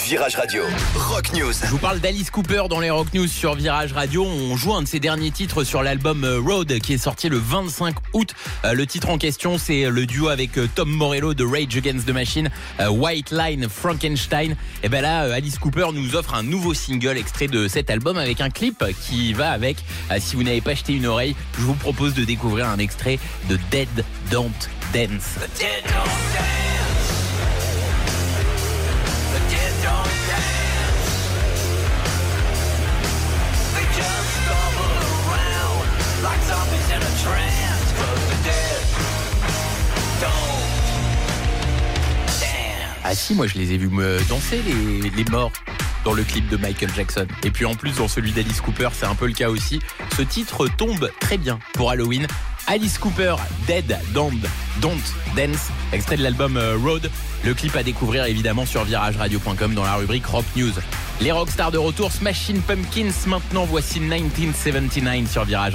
Virage Radio, Rock News. Je vous parle d'Alice Cooper dans les Rock News sur Virage Radio. On joue un de ses derniers titres sur l'album Road qui est sorti le 25 août. Le titre en question, c'est le duo avec Tom Morello de Rage Against the Machine, White Line Frankenstein. Et ben là, Alice Cooper nous offre un nouveau single extrait de cet album avec un clip qui va avec. Si vous n'avez pas jeté une oreille, je vous propose de découvrir un extrait de Dead Don't Dance. Dead don't dance. The dead don't dance. They just stumble around like zombies in a trance. But the dead don't dance. Ah si, moi je les ai vus me danser les morts dans le clip de Michael Jackson. Et puis en plus dans celui d'Alice Cooper, c'est un peu le cas aussi. Ce titre tombe très bien pour Halloween. Alice Cooper, Dead Don't Dance, extrait de l'album Road. Le clip à découvrir évidemment sur virageradio.com dans la rubrique Rock News. Les rockstars de retour, Smashing Pumpkins. Maintenant voici 1979 sur Virage Radio.